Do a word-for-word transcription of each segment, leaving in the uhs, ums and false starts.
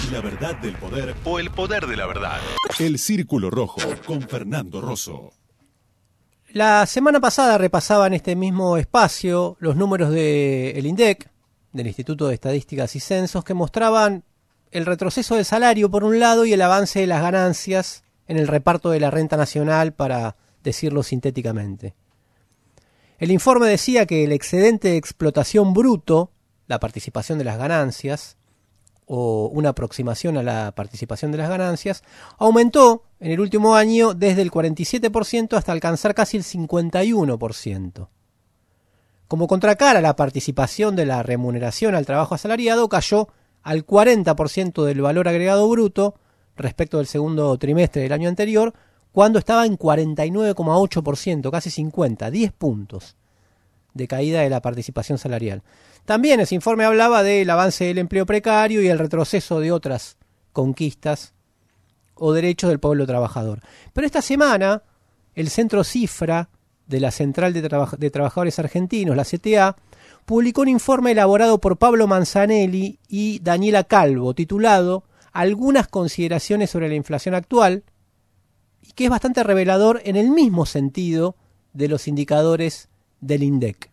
La verdad del poder o el poder de la verdad. El Círculo Rojo con Fernando Rosso. La semana pasada repasaba en este mismo espacio los números del INDEC, del Instituto de Estadísticas y Censos, que mostraban el retroceso del salario por un lado y el avance de las ganancias en el reparto de la renta nacional, para decirlo sintéticamente. El informe decía que el excedente de explotación bruto, la participación de las ganancias, o una aproximación a la participación de las ganancias, aumentó en el último año desde el cuarenta y siete por ciento hasta alcanzar casi el cincuenta y uno por ciento. Como contracara, la participación de la remuneración al trabajo asalariado cayó al cuarenta por ciento del valor agregado bruto respecto del segundo trimestre del año anterior, cuando estaba en cuarenta y nueve coma ocho por ciento, casi cincuenta, diez puntos de caída de la participación salarial. También ese informe hablaba del avance del empleo precario y el retroceso de otras conquistas o derechos del pueblo trabajador. Pero esta semana, el Centro Cifra de la Central de, Traba- de Trabajadores Argentinos, la C T A, publicó un informe elaborado por Pablo Manzanelli y Daniela Calvo, titulado Algunas consideraciones sobre la inflación actual, y que es bastante revelador en el mismo sentido de los indicadores del INDEC.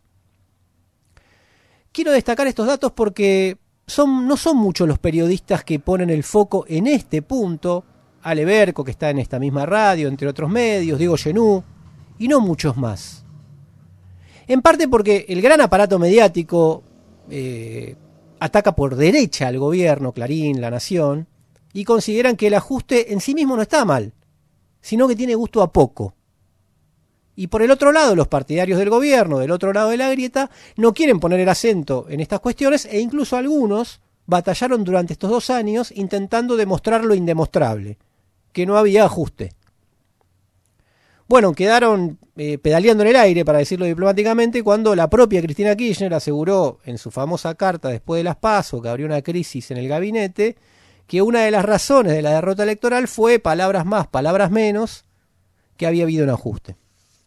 Quiero destacar estos datos porque son, no son muchos los periodistas que ponen el foco en este punto. Ale Berco, que está en esta misma radio, entre otros medios, Diego Genú, y no muchos más. En parte porque el gran aparato mediático eh, ataca por derecha al gobierno, Clarín, La Nación, y consideran que el ajuste en sí mismo no está mal, sino que tiene gusto a poco. Y por el otro lado, los partidarios del gobierno, del otro lado de la grieta, no quieren poner el acento en estas cuestiones, e incluso algunos batallaron durante estos dos años intentando demostrar lo indemostrable, que no había ajuste. Bueno, quedaron eh, pedaleando en el aire, para decirlo diplomáticamente, cuando la propia Cristina Kirchner aseguró en su famosa carta después de las PASO, que abrió una crisis en el gabinete, que una de las razones de la derrota electoral fue palabras más, palabras menos, que había habido un ajuste.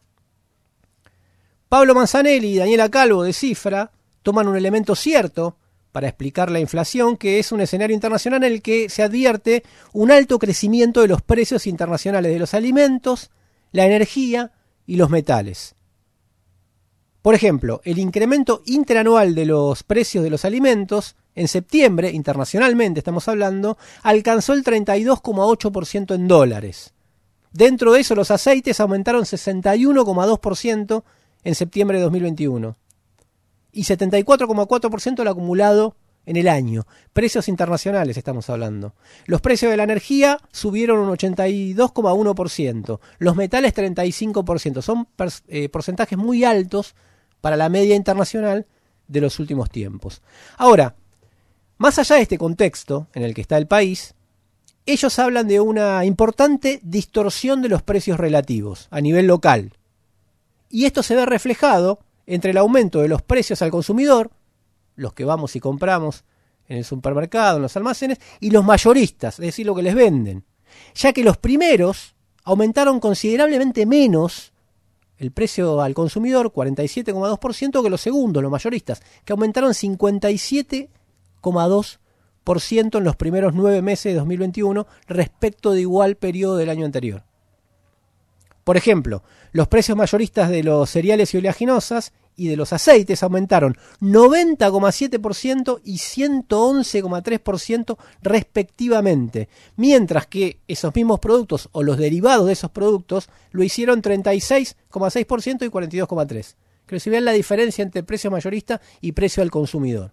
Pablo Manzanelli y Daniela Calvo de Cifra toman un elemento cierto para explicar la inflación, que es un escenario internacional en el que se advierte un alto crecimiento de los precios internacionales de los alimentos, la energía y los metales. Por ejemplo, el incremento interanual de los precios de los alimentos en septiembre, internacionalmente estamos hablando, alcanzó el treinta y dos coma ocho por ciento en dólares. Dentro de eso, los aceites aumentaron sesenta y uno coma dos por ciento en septiembre de dos mil veintiuno y setenta y cuatro coma cuatro por ciento el acumulado en el año. Precios internacionales estamos hablando. Los precios de la energía subieron un ochenta y dos coma uno por ciento, los metales treinta y cinco por ciento. Son pers- eh, porcentajes muy altos para la media internacional de los últimos tiempos. Ahora, más allá de este contexto en el que está el país, ellos hablan de una importante distorsión de los precios relativos a nivel local. Y esto se ve reflejado entre el aumento de los precios al consumidor, los que vamos y compramos en el supermercado, en los almacenes, y los mayoristas, es decir, lo que les venden. Ya que los primeros aumentaron considerablemente menos el precio al consumidor, cuarenta y siete coma dos por ciento, que los segundos, los mayoristas, que aumentaron cincuenta y siete coma dos por ciento en los primeros nueve meses de dos mil veintiuno respecto de igual periodo del año anterior. Por ejemplo, los precios mayoristas de los cereales y oleaginosas y de los aceites aumentaron noventa coma siete por ciento y ciento once coma tres por ciento respectivamente, mientras que esos mismos productos o los derivados de esos productos lo hicieron treinta y seis coma seis por ciento y cuarenta y dos coma tres por ciento. Que si vean la diferencia entre precio mayorista y precio al consumidor.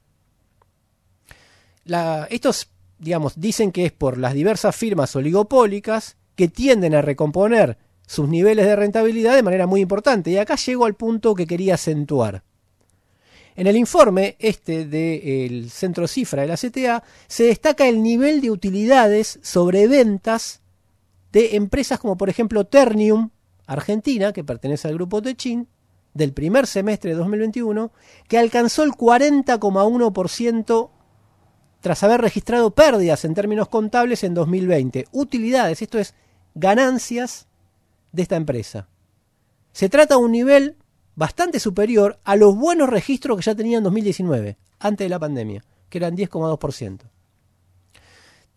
La, estos, digamos, dicen que es por las diversas firmas oligopólicas que tienden a recomponer sus niveles de rentabilidad de manera muy importante. Y acá llego al punto que quería acentuar. En el informe este del Centro Cifra de la C T A se destaca el nivel de utilidades sobre ventas de empresas como por ejemplo Ternium, Argentina, que pertenece al grupo Techin, del primer semestre de dos mil veintiuno, que alcanzó el cuarenta coma uno por ciento tras haber registrado pérdidas en términos contables en dos mil veinte. Utilidades, esto es ganancias de esta empresa. Se trata de un nivel bastante superior a los buenos registros que ya tenía en dos mil diecinueve, antes de la pandemia, que eran diez coma dos por ciento.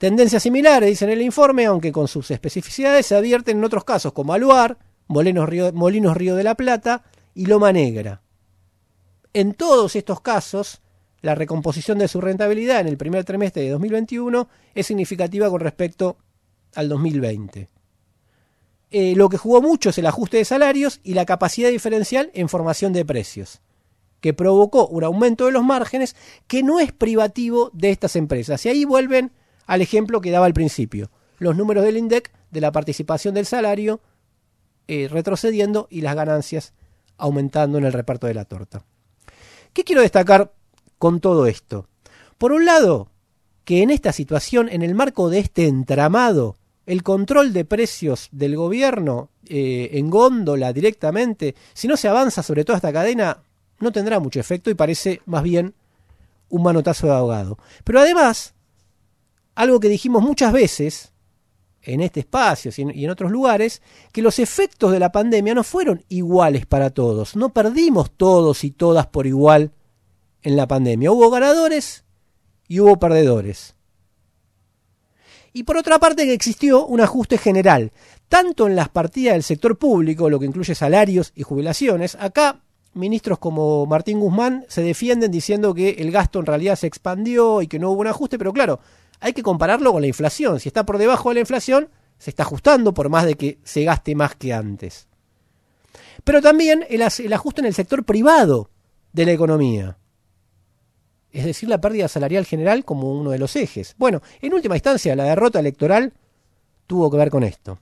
Tendencias similares, dice en el informe, aunque con sus especificidades, se advierten en otros casos como Aluar, Molinos Río, Molinos Río de la Plata y Loma Negra. En todos estos casos, la recomposición de su rentabilidad en el primer trimestre de dos mil veintiuno es significativa con respecto al dos mil veinte. Eh, lo que jugó mucho es el ajuste de salarios y la capacidad diferencial en formación de precios, que provocó un aumento de los márgenes que no es privativo de estas empresas. Y ahí vuelven al ejemplo que daba al principio. Los números del INDEC de la participación del salario eh, retrocediendo y las ganancias aumentando en el reparto de la torta. ¿Qué quiero destacar con todo esto? Por un lado, que en esta situación, en el marco de este entramado, el control de precios del gobierno eh, en góndola directamente, si no se avanza sobre toda esta cadena, no tendrá mucho efecto y parece más bien un manotazo de ahogado. Pero además, algo que dijimos muchas veces en este espacio y en otros lugares, que los efectos de la pandemia no fueron iguales para todos. No perdimos todos y todas por igual en la pandemia. Hubo ganadores y hubo perdedores. Y por otra parte que existió un ajuste general, tanto en las partidas del sector público, lo que incluye salarios y jubilaciones. Acá ministros como Martín Guzmán se defienden diciendo que el gasto en realidad se expandió y que no hubo un ajuste, pero claro, hay que compararlo con la inflación. Si está por debajo de la inflación, se está ajustando por más de que se gaste más que antes. Pero también el, el ajuste en el sector privado de la economía. Es decir, la pérdida salarial general como uno de los ejes. Bueno, en última instancia, la derrota electoral tuvo que ver con esto.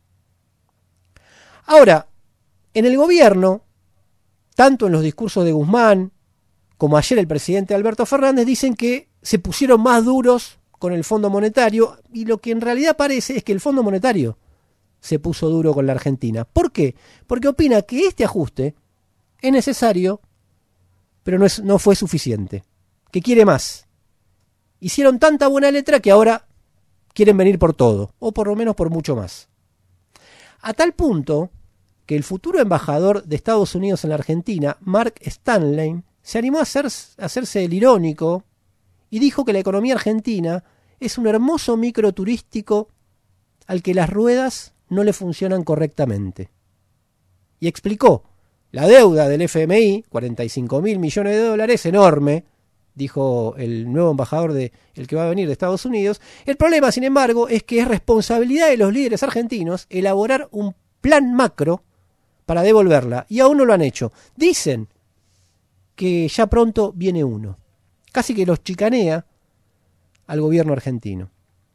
Ahora, en el gobierno, tanto en los discursos de Guzmán como ayer el presidente Alberto Fernández, dicen que se pusieron más duros con el Fondo Monetario, y lo que en realidad parece es que el Fondo Monetario se puso duro con la Argentina. ¿Por qué? Porque opina que este ajuste es necesario, pero no, es, no fue suficiente, que quiere más. Hicieron tanta buena letra que ahora quieren venir por todo, o por lo menos por mucho más. A tal punto que el futuro embajador de Estados Unidos en la Argentina, Mark Stanley, se animó a, hacer, a hacerse el irónico y dijo que la economía argentina es un hermoso micro turístico al que las ruedas no le funcionan correctamente. Y explicó, la deuda del F M I, cuarenta y cinco mil millones de dólares, enorme, dijo el nuevo embajador de el que va a venir de Estados Unidos. El problema, sin embargo, es que es responsabilidad de los líderes argentinos elaborar un plan macro para devolverla, y aún no lo han hecho. Dicen que ya pronto viene uno. Casi que los chicanea al gobierno argentino.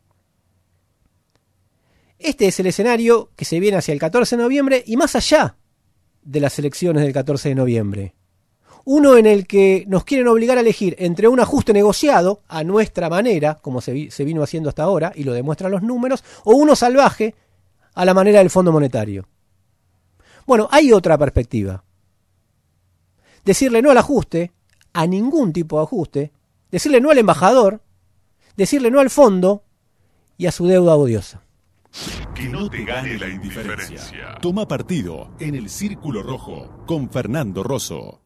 Este es el escenario que se viene hacia el catorce de noviembre y más allá de las elecciones del catorce de noviembre. Uno en el que nos quieren obligar a elegir entre un ajuste negociado, a nuestra manera, como se, vi, se vino haciendo hasta ahora, y lo demuestran los números, o uno salvaje, a la manera del Fondo Monetario. Bueno, hay otra perspectiva. Decirle no al ajuste, a ningún tipo de ajuste, decirle no al embajador, decirle no al fondo y a su deuda odiosa. Que no te gane la indiferencia. Toma partido en el Círculo Rojo con Fernando Rosso.